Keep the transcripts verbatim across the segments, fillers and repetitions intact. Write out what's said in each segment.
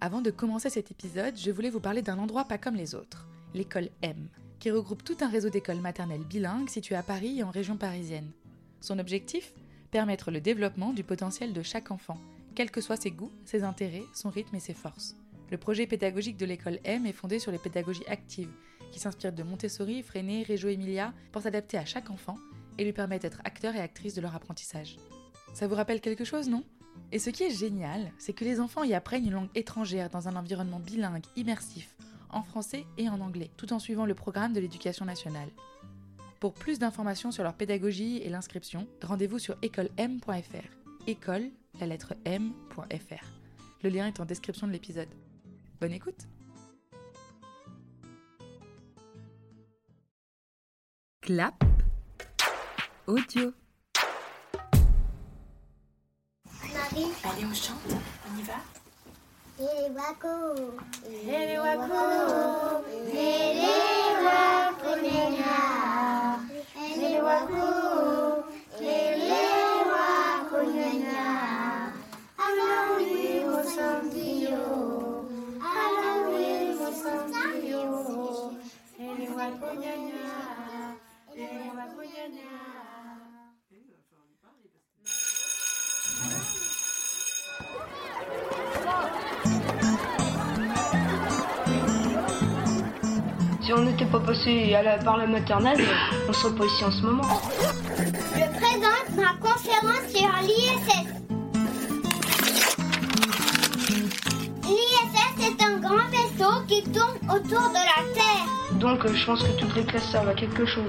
Avant de commencer cet épisode, je voulais vous parler d'un endroit pas comme les autres, l'école M, qui regroupe tout un réseau d'écoles maternelles bilingues situées à Paris et en région parisienne. Son objectif ? Permettre le développement du potentiel de chaque enfant, quels que soient ses goûts, ses intérêts, son rythme et ses forces. Le projet pédagogique de l'école M est fondé sur les pédagogies actives, qui s'inspirent de Montessori, Freinet, Reggio Emilia, pour s'adapter à chaque enfant et lui permettre d'être acteur et actrice de leur apprentissage. Ça vous rappelle quelque chose, non ? Et ce qui est génial, c'est que les enfants y apprennent une langue étrangère dans un environnement bilingue, immersif, en français et en anglais, tout en suivant le programme de l'éducation nationale. Pour plus d'informations sur leur pédagogie et l'inscription, rendez-vous sur école m point f r. École, la lettre m point f r. Le lien est en description de l'épisode. Bonne écoute. Clap. Audio. Marie. Allez, on chante. On y va. Et les wako. Et les wako. Et les wako, nena. Et les wako. Et les wako, nena. Alors oui, mon sandio. Alors oui, mon sandio. Et les wako, nena. Et les wako, nena. Si on n'était pas passé à la, par la maternelle, on ne serait pas ici en ce moment. Je présente ma conférence sur l'I S S. L'I S S est un grand vaisseau qui tourne autour de la Terre. Donc euh, je pense que toutes les classes servent à quelque chose.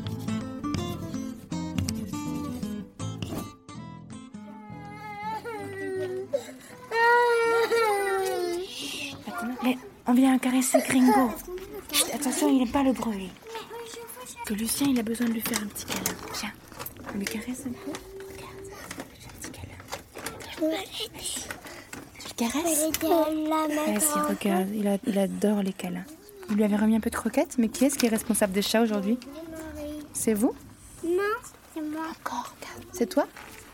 Mais on vient caresser Gringo. Chut, attention, il n'aime pas le bruit. Que Lucien, il a besoin de lui faire un petit câlin. Viens, on lui caresse un peu. Regarde, un petit câlin. Tu le caresses ? Vas-y, regarde, il, a, il adore les câlins. Il lui avait remis un peu de croquettes, mais qui est-ce qui est responsable des chats aujourd'hui ? C'est vous ? Non, c'est moi. Encore, regarde. C'est toi ?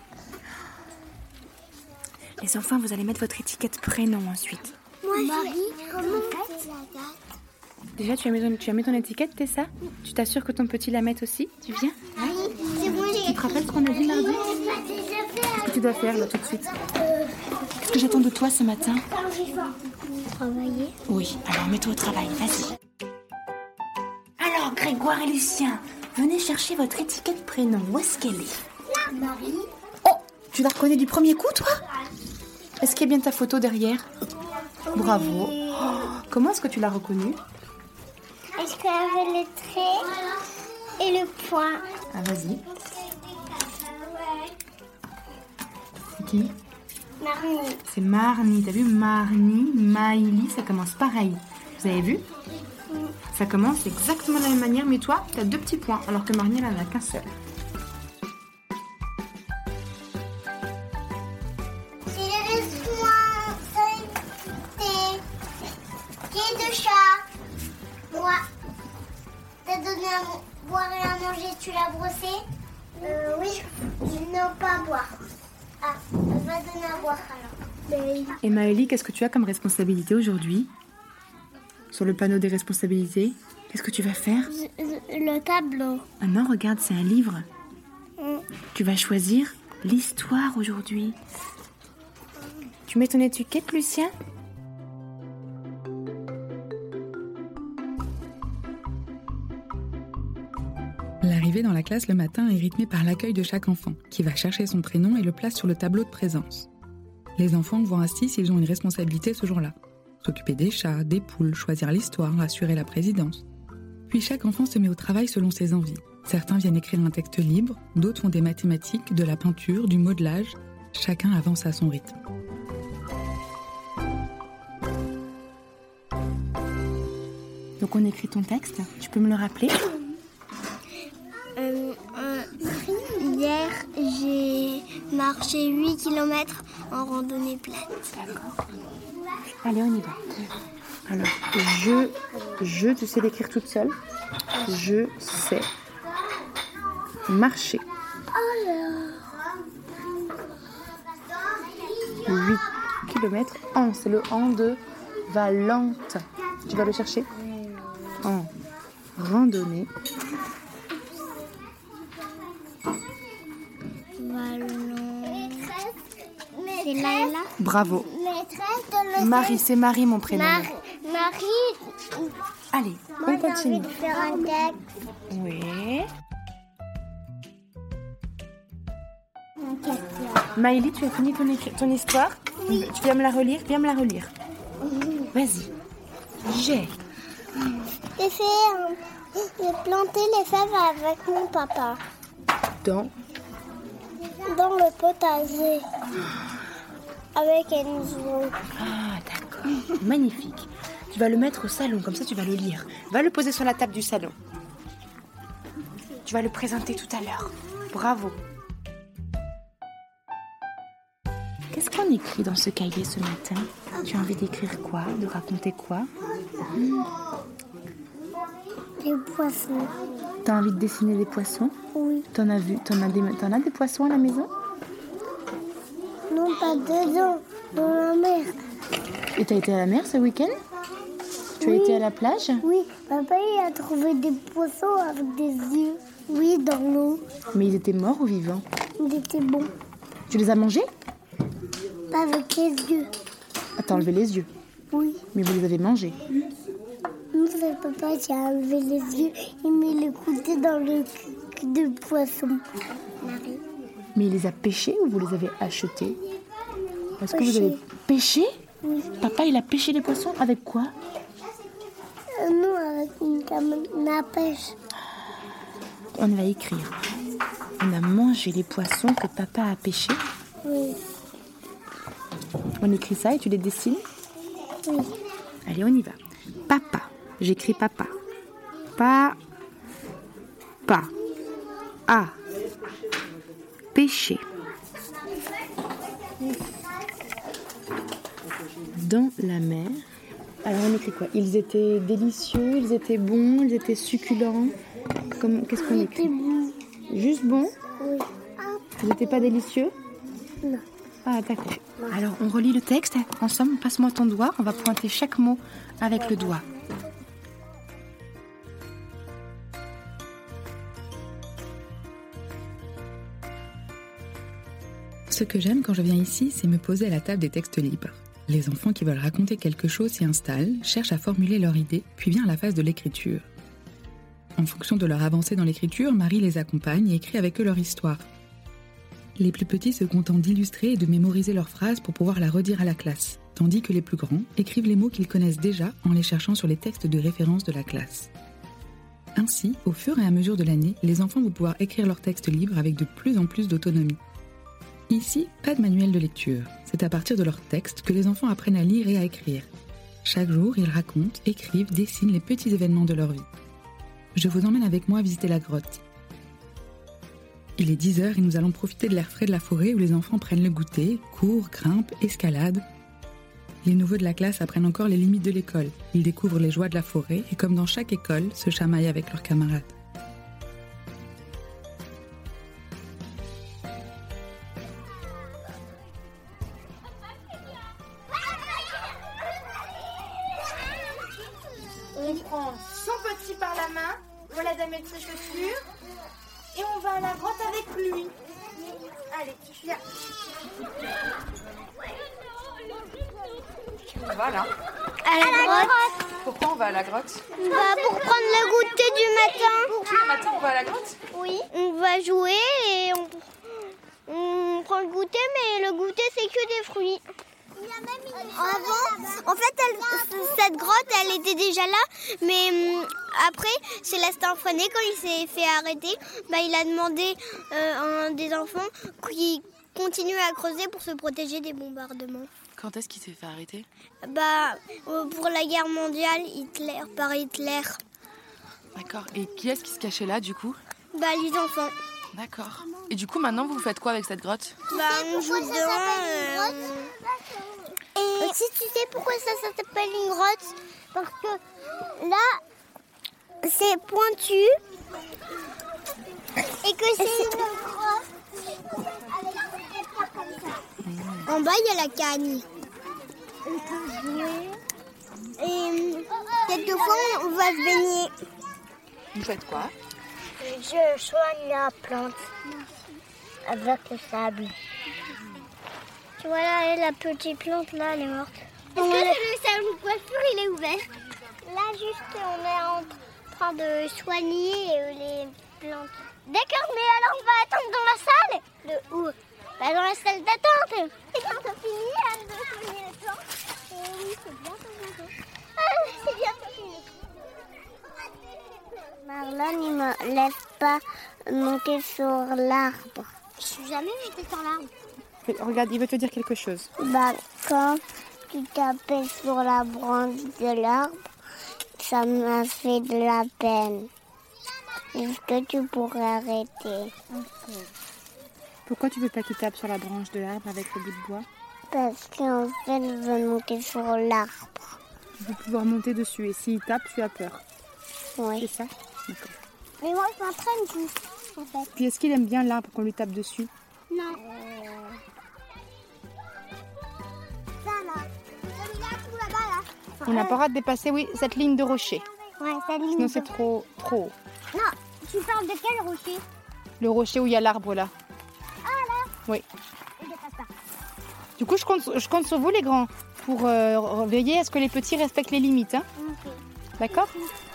Les enfants, vous allez mettre votre étiquette prénom ensuite. Moi, Marie, comment on fait la date ? Déjà, tu as mis ton, tu as mis ton étiquette, c'est ça ? Tu t'assures que ton petit la mette aussi ? Tu viens ? Oui, c'est bon, j'ai... Tu te rappelles ce qu'on a dit mardi ? Qu'est-ce que tu dois faire là tout de suite ? Qu'est-ce que j'attends de toi ce matin ? Travailler. Oui, alors mets-toi au travail, vas-y. Alors, Grégoire et Lucien, venez chercher votre étiquette prénom. Où est-ce qu'elle est ? Là, Marie. Oh, tu la reconnais du premier coup, toi ? Est-ce qu'il y a bien ta photo derrière ? Bravo. Oh, comment est-ce que tu l'as reconnue ? Est-ce qu'elle avait les traits et le point ? Ah, vas-y. C'est qui ? Marie. C'est Marnie. T'as vu Marnie, Maïli, ça commence pareil. Vous avez vu ? Ça commence exactement de la même manière, mais toi, t'as deux petits points, alors que Marnie, elle en a qu'un seul. C'est les responsabilités. Qui est de chat ? Moi. T'as donné à boire et à manger, tu l'as brossé ? Euh, oui, je n'ai pas à boire. Ah, elle va donner à boire alors. Et Maëlie, qu'est-ce que tu as comme responsabilité aujourd'hui ? Sur le panneau des responsabilités, qu'est-ce que tu vas faire ? Le tableau. Ah non, regarde, c'est un livre. Mm. Tu vas choisir l'histoire aujourd'hui. Tu mets ton étiquette, Lucien ? L'arrivée dans la classe le matin est rythmée par l'accueil de chaque enfant, qui va chercher son prénom et le place sur le tableau de présence. Les enfants voient ainsi s'ils ont une responsabilité ce jour-là. S'occuper des chats, des poules, choisir l'histoire, assurer la présidence. Puis chaque enfant se met au travail selon ses envies. Certains viennent écrire un texte libre, d'autres font des mathématiques, de la peinture, du modelage. Chacun avance à son rythme. Donc on écrit ton texte, tu peux me le rappeler ? Euh, euh, hier, j'ai marché huit kilomètres en randonnée plate. D'accord. Allez, on y va. Alors, je, je, tu sais l'écrire toute seule. Je sais marcher. huit kilomètres. En, c'est le en de Valente. Tu vas le chercher? En randonnée. C'est Laila. Bravo. Maîtresse de le Marie, c'est Marie mon prénom. Marie. Marie. Allez, Moi, on j'ai continue. envie de faire un texte. Oui. Un texte. Maëlie, tu as fini ton, écri- ton histoire? Oui. Tu viens me la relire? Viens me la relire. Vas-y. J'ai. J'ai fait un... J'ai planté les fèves avec mon papa Dans. dans le potager avec Enzo. Ah, d'accord. Magnifique. Tu vas le mettre au salon, comme ça tu vas le lire. Va le poser sur la table du salon. Tu vas le présenter tout à l'heure. Bravo. Qu'est-ce qu'on écrit dans ce cahier ce matin? Tu as envie d'écrire quoi? De raconter quoi? Des poissons. T'as envie de dessiner des poissons? Oui. T'en as vu? T'en as des, t'en as des poissons à la maison? Non, pas dedans, dans la mer. Et t'as été à la mer ce week-end? Tu Oui. as été à la plage? Oui, papa il a trouvé des poissons avec des yeux. Oui, dans l'eau. Mais ils étaient morts ou vivants? Il était bon. Tu les as mangés? Pas avec les yeux. Ah, t'as enlevé les yeux. Oui. Mais vous les avez mangés. Nous, c'est papa qui a enlevé les yeux. Il met le couteau dans le cul de poisson. Marie. Mais il les a pêchés ou vous les avez achetés? Est-ce que vous Pêchés. avez pêché? Oui. Papa, il a pêché les poissons avec quoi? Euh, nous, avec une canne à pêche. On va écrire. On a mangé les poissons que papa a pêchés. Oui. On écrit ça et tu les dessines? Oui. Allez, on y va. Papa. J'écris papa. Pa. Pa. A. Pêché. Dans la mer. Alors on écrit quoi? Ils étaient délicieux, ils étaient bons, ils étaient succulents. Comme, qu'est-ce qu'on Il écrit? était bon. Juste bon? Oui. Ils n'étaient pas délicieux? Non. Ah d'accord. Alors on relit le texte ensemble. Passe-moi ton doigt. On va pointer chaque mot avec le doigt. Ce que j'aime quand je viens ici, c'est me poser à la table des textes libres. Les enfants qui veulent raconter quelque chose s'y installent, cherchent à formuler leur idée, puis vient la phase de l'écriture. En fonction de leur avancée dans l'écriture, Marie les accompagne et écrit avec eux leur histoire. Les plus petits se contentent d'illustrer et de mémoriser leurs phrases pour pouvoir la redire à la classe, tandis que les plus grands écrivent les mots qu'ils connaissent déjà en les cherchant sur les textes de référence de la classe. Ainsi, au fur et à mesure de l'année, les enfants vont pouvoir écrire leurs textes libres avec de plus en plus d'autonomie. Ici, pas de manuel de lecture. C'est à partir de leurs textes que les enfants apprennent à lire et à écrire. Chaque jour, ils racontent, écrivent, dessinent les petits événements de leur vie. Je vous emmène avec moi visiter la grotte. Il est dix heures et nous allons profiter de l'air frais de la forêt où les enfants prennent le goûter, courent, grimpent, escaladent. Les nouveaux de la classe apprennent encore les limites de l'école. Ils découvrent les joies de la forêt et, comme dans chaque école, se chamaillent avec leurs camarades. On prend son petit par la main, voilà de mettre ses chaussures, et on va à la grotte avec lui. Allez, viens. On va là. À la grotte. Pourquoi on va à la grotte? Bah, pour prendre le goûter du matin. Tous les matins, on va à la grotte? Oui. On va jouer et on, on prend le goûter, mais le goûter, c'est que des fruits. Avant, en fait, elle, cette grotte, elle était déjà là, mais hum, après, Célestin Freinet, quand il s'est fait arrêter, bah, il a demandé euh, à un des enfants qui continue à creuser pour se protéger des bombardements. Quand est-ce qu'il s'est fait arrêter? Bah, euh, pour la guerre mondiale, Hitler, par Hitler. D'accord. Et qui est-ce qui se cachait là, du coup? Bah, les enfants. D'accord. Et du coup, maintenant, vous faites quoi avec cette grotte? Bah, on joue dedans. Euh... Et si tu sais pourquoi ça, ça s'appelle une grotte? Parce que là, c'est pointu. Et que c'est une grotte. En bas, il y a la cagne. On peut jouer. Et quelquefois, on va se baigner. Vous faites quoi? Je soigne la plante avec le sable. Tu vois là, la petite plante là, elle est morte. Est-ce que le salon de coiffure, il est ouvert? Là, juste, on est en train de soigner les plantes. D'accord, mais alors on va attendre dans la salle? De où? Bah, dans la salle d'attente. C'est bientôt fini hein, de soigner les plantes. Et oui, c'est bientôt bientôt. Ah, c'est bientôt fini. Marlon, il me laisse pas monter sur l'arbre. Je suis jamais montée sur l'arbre. Regarde, il veut te dire quelque chose. Bah, quand tu tapais sur la branche de l'arbre, ça m'a fait de la peine. Est-ce que tu pourrais arrêter? Okay. Pourquoi tu veux pas qu'il tape sur la branche de l'arbre avec le bout de bois? Parce qu'en fait, je veux monter sur l'arbre. Tu veux pouvoir monter dessus et s'il tape, tu as peur. Oui. C'est ça? D'accord. Mais moi, je m'entraîne tout, en fait. Puis est-ce qu'il aime bien l'arbre qu'on lui tape dessus? Non. Euh... Ça, là. Là, tout là-bas, là. On n'a pas le droit de dépasser, oui, cette ligne de rocher. Ouais, cette ligne Sinon, de... c'est trop, trop haut. Non, tu parles de quel rocher? Le rocher où il y a l'arbre, là. Ah, là? Oui. Je dépasse pas. Du coup, je compte, je compte sur vous, les grands, pour euh, veiller à ce que les petits respectent les limites. Hein. Okay. D'accord?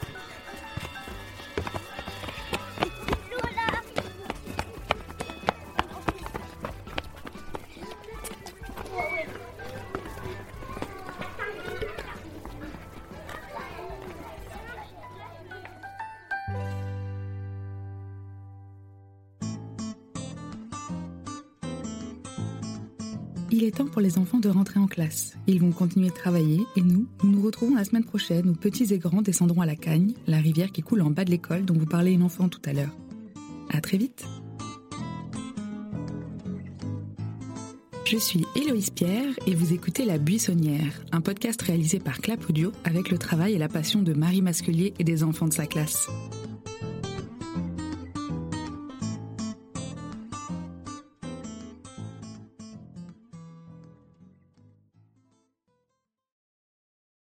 Il est temps pour les enfants de rentrer en classe. Ils vont continuer de travailler et nous, nous nous retrouvons la semaine prochaine où petits et grands descendront à la Cagne, la rivière qui coule en bas de l'école dont vous parlait une enfant tout à l'heure. À très vite. Je suis Héloïse Pierre et vous écoutez La Buissonnière, un podcast réalisé par Clap Audio avec le travail et la passion de Marie Masculier et des enfants de sa classe.